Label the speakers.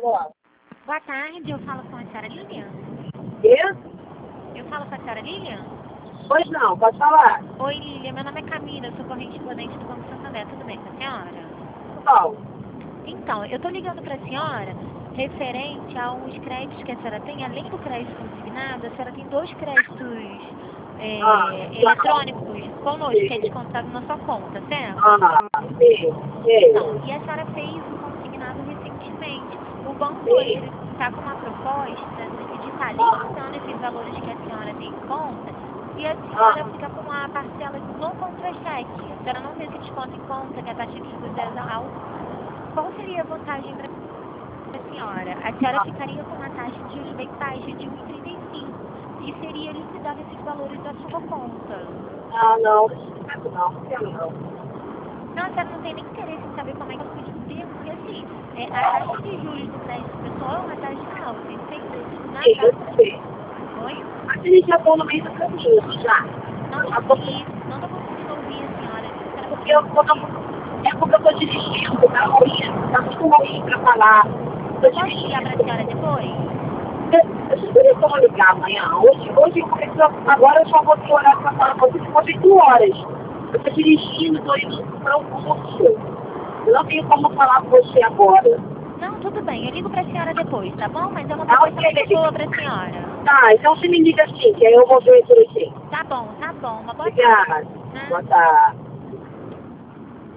Speaker 1: Alô?
Speaker 2: Boa tarde, eu falo com a senhora Lilian?
Speaker 1: Quê?
Speaker 2: Eu falo com a senhora Lilian?
Speaker 1: Pois não, pode falar.
Speaker 2: Oi Lilian, meu nome é Camila, eu sou correspondente do Banco Santander, tudo bem com a senhora?
Speaker 1: Bom,
Speaker 2: Então, eu tô ligando pra senhora referente a uns créditos que a senhora tem, além do crédito consignado, a senhora tem 2 créditos eletrônicos conosco, que é descontado na sua conta, certo?
Speaker 1: sim,
Speaker 2: Então,
Speaker 1: sim.
Speaker 2: e a senhora fez o consignado recentemente. O banco,
Speaker 1: Sim.
Speaker 2: ele está com uma proposta de estar limitando esses valores que a senhora tem em conta e a senhora fica com uma parcela no contra-cheque. A senhora não tem esse desconto em conta, que a taxa de juros é alta. Qual seria a vantagem para a senhora? A senhora ficaria com uma taxa de juros bem baixa de 1,35 e seria liquidar esses valores da sua conta.
Speaker 1: Não, não quero não.
Speaker 2: Não, a senhora não tem nem interesse em saber como é que eu fiz o termo, porque assim, a taxa de juros do crédito pessoal é uma taxa alta, e sempre na
Speaker 1: Sim, eu
Speaker 2: data...
Speaker 1: sei.
Speaker 2: Oi?
Speaker 1: Mas eles já estão no meio do caminho, já.
Speaker 2: Não tô conseguindo ouvir a senhora, a senhora
Speaker 1: Porque
Speaker 2: podia
Speaker 1: é porque eu tô dirigindo, tá ruim, tá muito ruim pra falar. Tô
Speaker 2: Eu posso ligar pra
Speaker 1: dirigindo.
Speaker 2: senhora depois?
Speaker 1: Eu poderia só ligar amanhã. Hoje agora eu só vou ter horário pra falar com você por 8 horas. Eu tô dirigindo, tô indo para um curso. Eu não tenho como falar com você agora.
Speaker 2: Não, tudo bem, eu ligo pra senhora depois, tá bom? Mas é uma
Speaker 1: Ah,
Speaker 2: proposta muito
Speaker 1: ok.
Speaker 2: boa pra senhora.
Speaker 1: Tá, então você me liga assim, que aí eu vou ver direitinho.
Speaker 2: Tá bom, uma boa tarde.
Speaker 1: Obrigada.
Speaker 2: Né?
Speaker 1: Boa tarde.